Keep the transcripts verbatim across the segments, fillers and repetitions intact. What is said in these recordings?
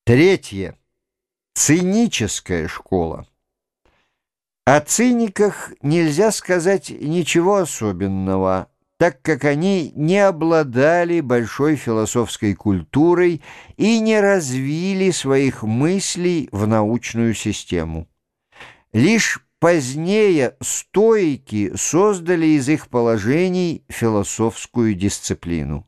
Третье. Циническая школа. О циниках нельзя сказать ничего особенного, так как они не обладали большой философской культурой и не развили своих мыслей в научную систему. Лишь позднее стоики создали из их положений философскую дисциплину.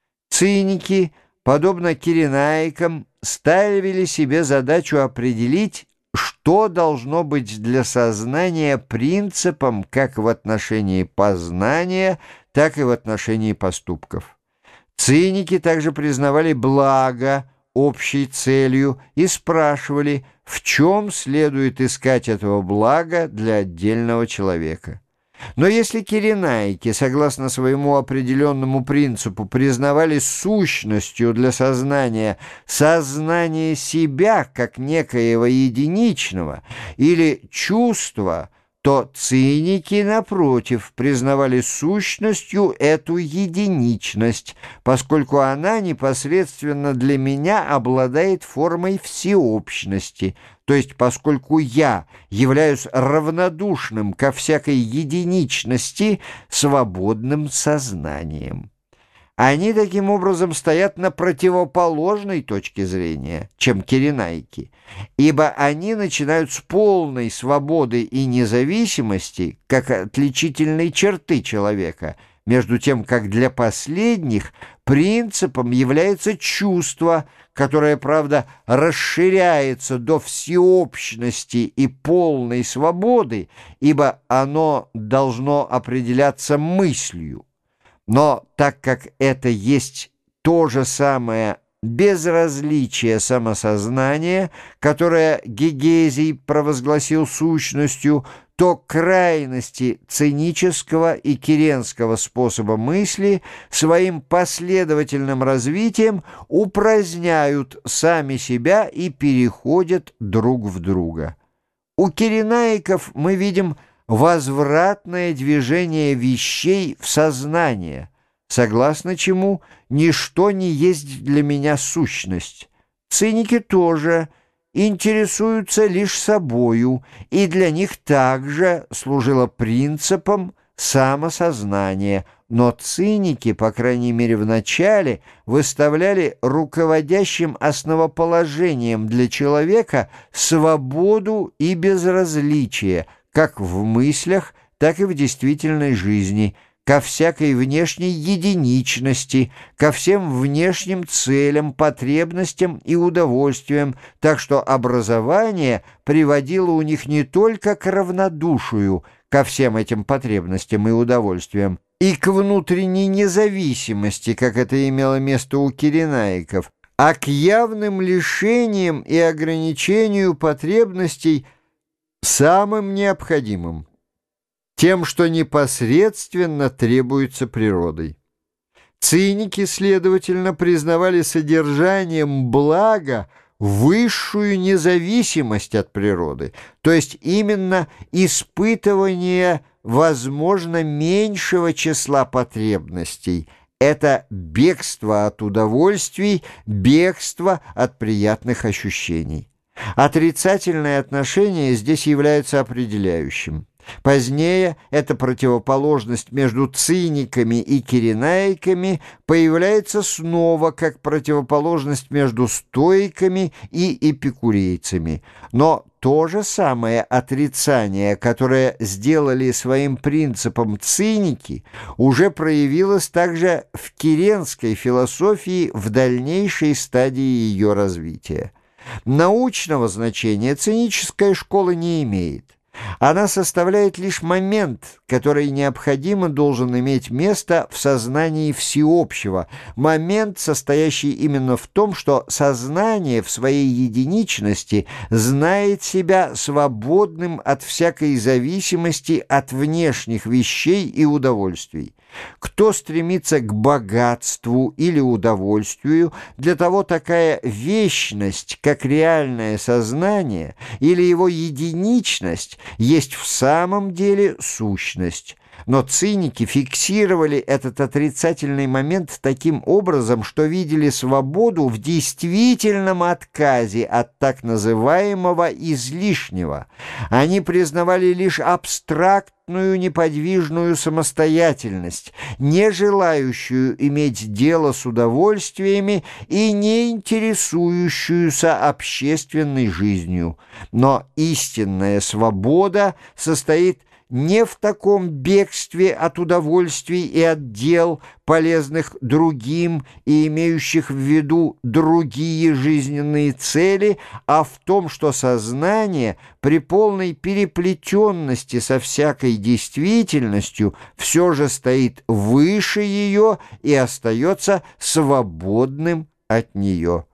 Циники, подобно киренаикам, ставили себе задачу определить, что должно быть для сознания принципом как в отношении познания, так и в отношении поступков. Циники также признавали благо общей целью и спрашивали, в чем следует искать этого блага для отдельного человека. Но если киренаики, согласно своему определенному принципу, признавали сущностью для сознания сознание себя как некоего единичного или чувства, то циники, напротив, признавали сущностью эту единичность, поскольку она непосредственно для меня обладает формой всеобщности, то есть поскольку я являюсь равнодушным ко всякой единичности свободным сознанием. Они таким образом стоят на противоположной точке зрения, чем киренаики, ибо они начинают с полной свободы и независимости как отличительной черты человека, между тем как для последних принципом является чувство, которое, правда, расширяется до всеобщности и полной свободы, ибо оно должно определяться мыслью. Но так как это есть то же самое безразличие самосознания, которое Гегезий провозгласил сущностью, то крайности цинического и киренского способа мысли своим последовательным развитием упраздняют сами себя и переходят друг в друга. У киренаиков мы видим возвратное движение вещей в сознание, согласно чему ничто не есть для меня сущность. Циники тоже интересуются лишь собою, и для них также служило принципом самосознание, но циники, по крайней мере в начале, выставляли руководящим основоположением для человека свободу и безразличие, как в мыслях, так и в действительной жизни, ко всякой внешней единичности, ко всем внешним целям, потребностям и удовольствиям, так что образование приводило у них не только к равнодушию ко всем этим потребностям и удовольствиям, и к внутренней независимости, как это имело место у киренаиков, а к явным лишениям и ограничению потребностей самым необходимым, тем, что непосредственно требуется природой. Циники, следовательно, признавали содержанием блага высшую независимость от природы, то есть именно испытывание, возможно, меньшего числа потребностей. Это бегство от удовольствий, бегство от приятных ощущений. Отрицательное отношение здесь является определяющим. Позднее эта противоположность между циниками и киренаиками появляется снова как противоположность между стоиками и эпикурейцами. Но то же самое отрицание, которое сделали своим принципом циники, уже проявилось также в киренской философии в дальнейшей стадии ее развития. Научного значения циническая школа не имеет. Она составляет лишь момент, который необходимо должен иметь место в сознании всеобщего, момент, состоящий именно в том, что сознание в своей единичности знает себя свободным от всякой зависимости от внешних вещей и удовольствий. Кто стремится к богатству или удовольствию, для того такая вечность, как реальное сознание, или его единичность, есть в самом деле сущность. Но циники фиксировали этот отрицательный момент таким образом, что видели свободу в действительном отказе от так называемого излишнего. Они признавали лишь абстрактную неподвижную самостоятельность, не желающую иметь дело с удовольствиями и не интересующуюся общественной жизнью. Но истинная свобода состоит не в таком бегстве от удовольствий и от дел, полезных другим и имеющих в виду другие жизненные цели, а в том, что сознание при полной переплетенности со всякой действительностью все же стоит выше ее и остается свободным от нее.